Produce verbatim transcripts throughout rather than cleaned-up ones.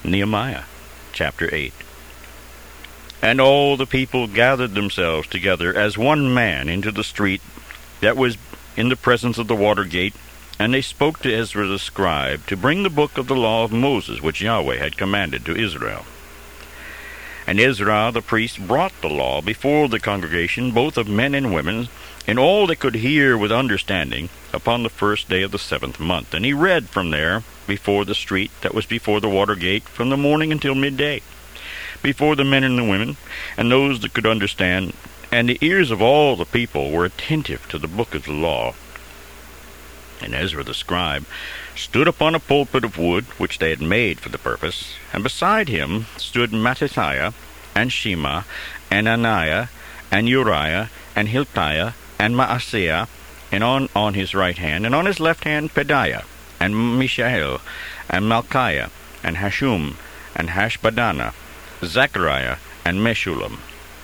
Nehemiah chapter eight. And all the people gathered themselves together as one man into the street that was in the presence of the water gate, and they spoke to Ezra the scribe to bring the book of the law of Moses, which Yahweh had commanded to Israel. And Ezra the priest brought the law before the congregation, both of men and women, and all that could hear with understanding, upon the first day of the seventh month. And he read from there before the street that was before the water gate from the morning until midday, before the men and the women, and those that could understand, and the ears of all the people were attentive to the book of the law. And Ezra the scribe stood upon a pulpit of wood, which they had made for the purpose, and beside him stood Mattithiah, and Shema, and Ananiah, and Uriah, and Hilkiah, and Maaseiah, and on, on his right hand, and on his left hand Pedaiah, and Mishael, and Malchiah, and Hashum, and Hashbaddanah, Zechariah, and Meshullam.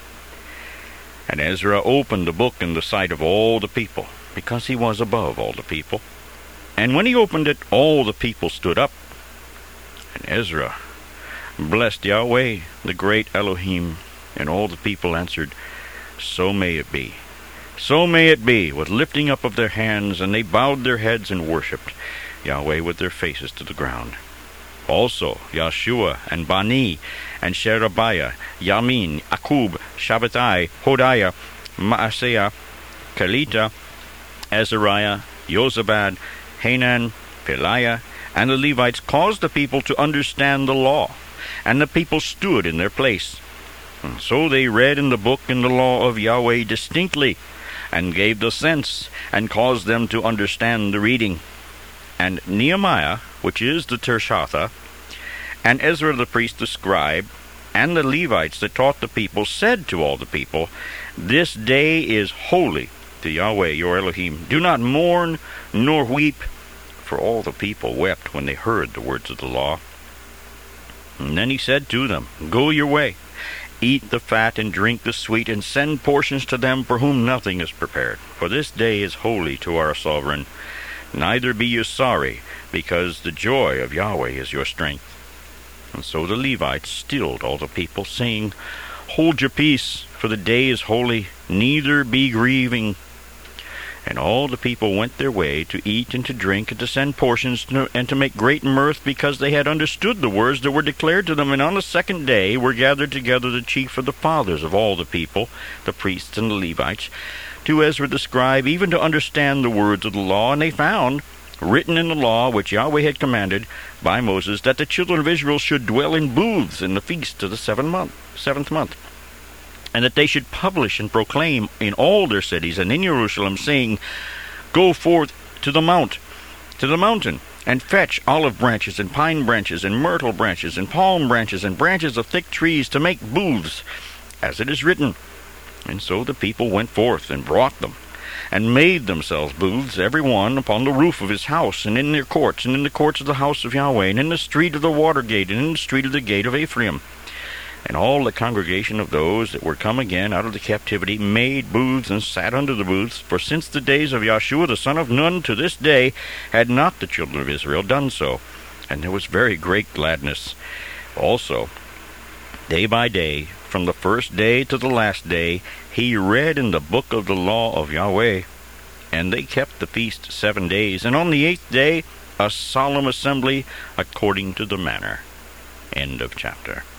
And Ezra opened the book in the sight of all the people, because he was above all the people. And when he opened it, all the people stood up. And Ezra blessed Yahweh, the great Elohim, and all the people answered, So may it be. So may it be, with lifting up of their hands, and they bowed their heads and worshipped Yahweh with their faces to the ground. Also Yeshua, and Bani, and Sherebiah, Yamin, Akub, Shabbatai, Hodiah, Maaseiah, Kelita, Azariah, Jozabad, Hanan, Peliah, and the Levites caused the people to understand the law, and the people stood in their place. And so they read in the book in the law of Yahweh distinctly, and gave the sense, and caused them to understand the reading. And Nehemiah, which is the Tirshatha, and Ezra the priest the scribe, and the Levites that taught the people, said to all the people, This day is holy to Yahweh your Elohim. Do not mourn nor weep. For all the people wept when they heard the words of the law. And then he said to them, Go your way, eat the fat and drink the sweet, and send portions to them for whom nothing is prepared. For this day is holy to our sovereign. Neither be you sorry, because the joy of Yahweh is your strength. And so the Levites stilled all the people, saying, Hold your peace, for the day is holy, neither be grieving. And all the people went their way to eat and to drink, and to send portions, and to make great mirth, because they had understood the words that were declared to them. And on the second day were gathered together the chief of the fathers of all the people, the priests and the Levites, to Ezra the scribe, even to understand the words of the law. And they found written in the law which Yahweh had commanded by Moses, that the children of Israel should dwell in booths in the feast of the seventh month, seventh month, and that they should publish and proclaim in all their cities and in Jerusalem, saying, Go forth to the mount, to the mountain, and fetch olive branches and pine branches and myrtle branches and palm branches and branches of thick trees to make booths, as it is written. And so the people went forth and brought them, and made themselves booths, every one upon the roof of his house, and in their courts, and in the courts of the house of Yahweh, and in the street of the water gate, and in the street of the gate of Ephraim. And all the congregation of those that were come again out of the captivity made booths, and sat under the booths. For since the days of Yeshua the son of Nun to this day had not the children of Israel done so. And there was very great gladness. Also, day by day, from the first day to the last day, he read in the book of the law of Yahweh. And they kept the feast seven days, and on the eighth day a solemn assembly according to the manner. End of chapter.